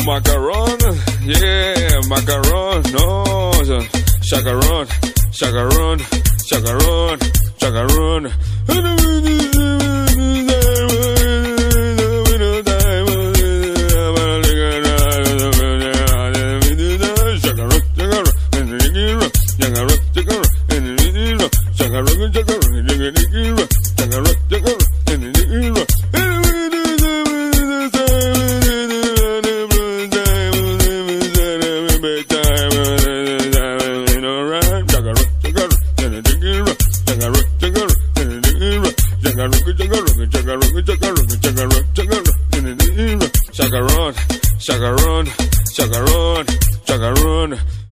Macaron, yeah, macaron, no, chacaron, chacaron, chacaron, chacaron. Chacaron, chacaron, chacaron, chacaron.